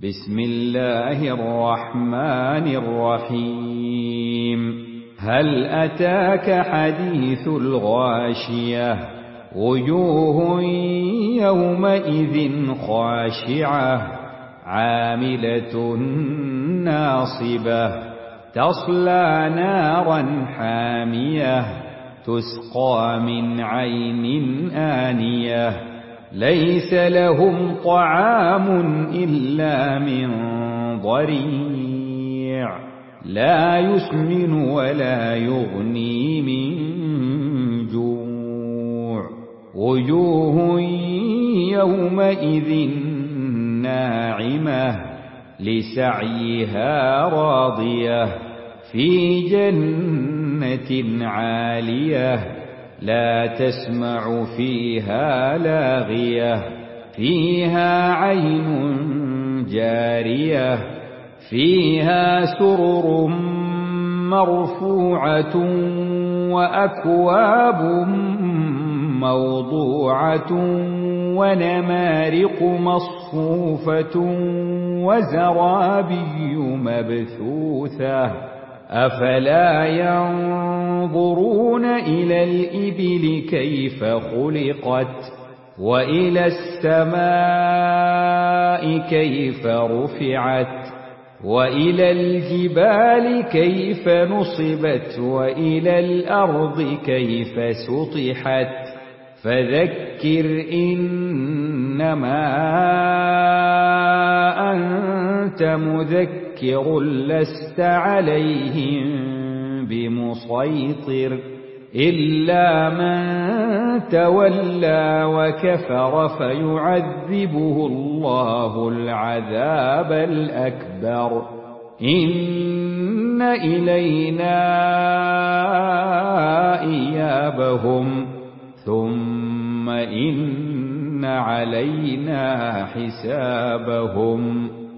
بسم الله الرحمن الرحيم هل أتاك حديث الغاشية وجوه يومئذ خاشعة عاملة ناصبة تصلى نارا حامية تسقى من عين آنية ليس لهم طعام إلا من ضريع لا يسمن ولا يغني من جوع وجوه يومئذ ناعمة لسعيها راضية في جنة عالية لا تسمع فيها لاغية فيها عين جارية فيها سرر مرفوعة وأكواب موضوعة ونمارق مصفوفة وزرابي مبثوثة أفلا ينظرون إلى الإبل كيف خلقت وإلى السماء كيف رفعت وإلى الجبال كيف نصبت وإلى الأرض كيف سطحت فذكر إنما أنت مذكر لست عليهم بمسيطر إلا من تولى وكفر فيعذبه الله العذاب الأكبر إن إلينا إيابهم ثم إن علينا حسابهم